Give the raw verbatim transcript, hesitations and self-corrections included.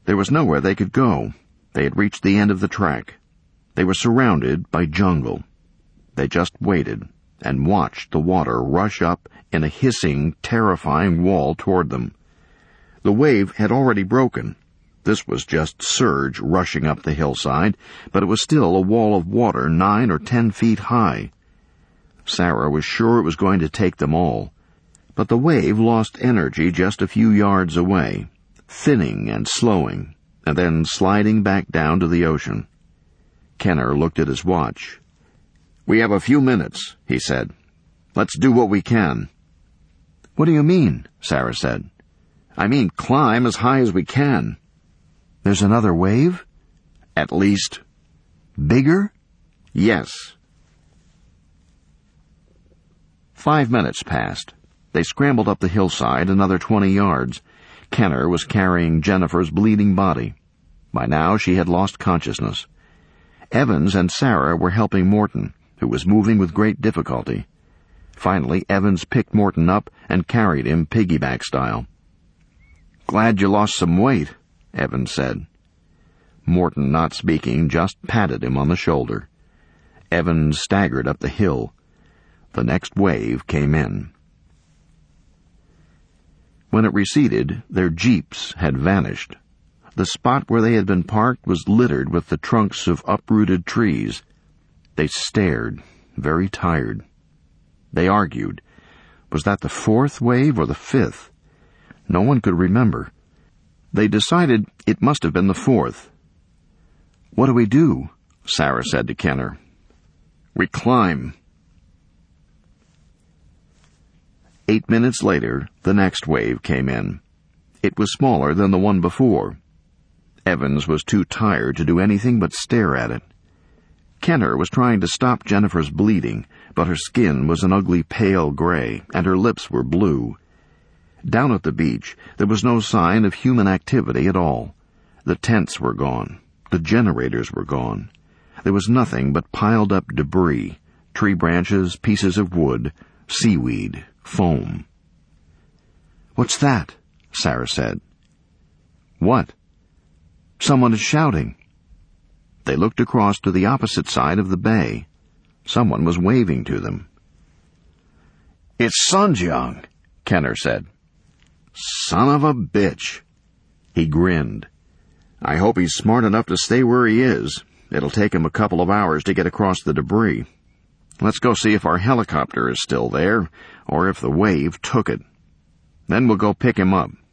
There was nowhere they could go. They had reached the end of the track. They were surrounded by jungle. They just waited and watched the water rush up in a hissing, terrifying wall toward them. The wave had already broken. This was just surge rushing up the hillside, but it was still a wall of water nine or ten feet high. Sarah was sure it was going to take them all, but the wave lost energy just a few yards away, thinning and slowing, and then sliding back down to the ocean. Kenner looked at his watch. "We have a few minutes," he said. "Let's do what we can." "What do you mean?" Sarah said. "I mean climb as high as we can." "There's another wave?" "At least." "Bigger?" "Yes." Five minutes passed. They scrambled up the hillside another twenty yards. Kenner was carrying Jennifer's bleeding body. By now she had lost consciousness. Evans and Sarah were helping Morton, who was moving with great difficulty. Finally, Evans picked Morton up and carried him piggyback style. "Glad you lost some weight," Evans said. Morton, not speaking, just patted him on the shoulder. Evans staggered up the hill. The next wave came in. When it receded, their jeeps had vanished. The spot where they had been parked was littered with the trunks of uprooted trees. They stared, very tired. They argued. Was that the fourth wave or the fifth? No one could remember. They decided it must have been the fourth. "What do we do?" Sarah said to Kenner. "We climb." Eight minutes later, the next wave came in. It was smaller than the one before. Evans was too tired to do anything but stare at it. Kenner was trying to stop Jennifer's bleeding, but her skin was an ugly pale gray, and her lips were blue. Down at the beach, there was no sign of human activity at all. The tents were gone. The generators were gone. There was nothing but piled-up debris, tree branches, pieces of wood, seaweed, foam. "What's that?" Sarah said. "What?" "Someone is shouting." They looked across to the opposite side of the bay. Someone was waving to them. "It's Sunjung," Kenner said. "Son of a bitch." He grinned. "I hope he's smart enough to stay where he is. It'll take him a couple of hours to get across the debris. Let's go see if our helicopter is still there, or if the wave took it. Then we'll go pick him up."